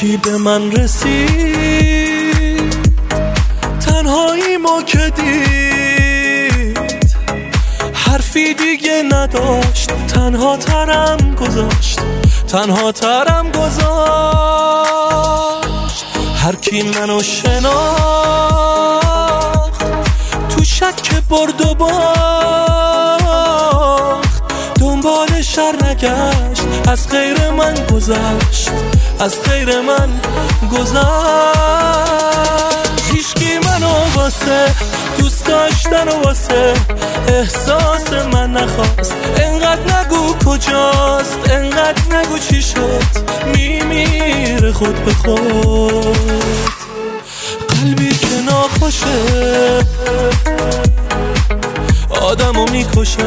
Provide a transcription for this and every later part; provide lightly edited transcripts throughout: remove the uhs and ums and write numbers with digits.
کی به من رسید تنهایی ما که دید حرفی دیگه نداشت تنها ترم گذاشت هر کی منو شناخت تو شک برد و باخت دنبال شر نگشت از غیر من گذشت هیچکی منو واسه دوست داشتن و واسه احساس من نخواست انقدر نگو کجاست انقدر نگو چی شد میمیره خود به خود قلبی که ناخوشه آدمو میکشه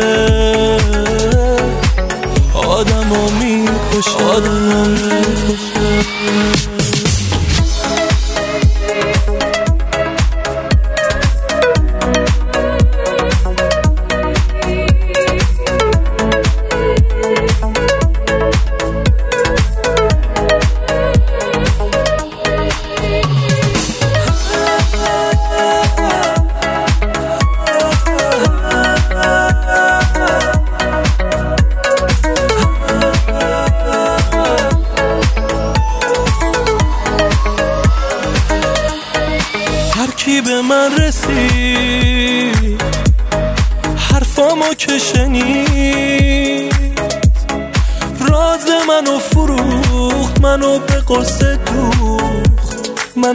هر کی به من رسید حرفامو که شنید راز منو فروخت منو به قصه دوخت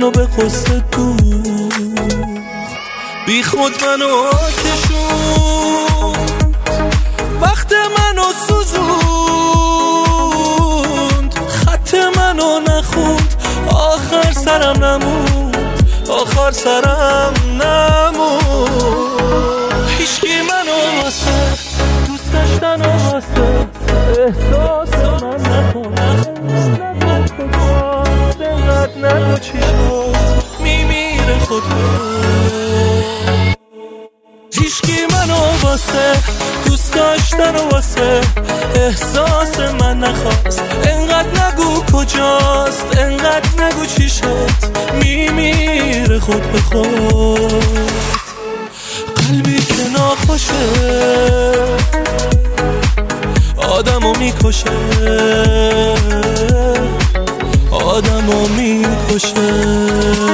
بی خود منو کشوند وقت منو سوزوند خط منو نخوند آخر سرم نموند هیچکی منو واسه دوست داشتن و واسه احساس من نخواست انقدر نگو چی شد میمیره خود هیچکی منو واسه دوست داشتن و واسه احساس من نخواست انقدر نگو کجاست انقدر نگو چی شد میمیره خود به خود قلبی که ناخوشه آدمو میکشه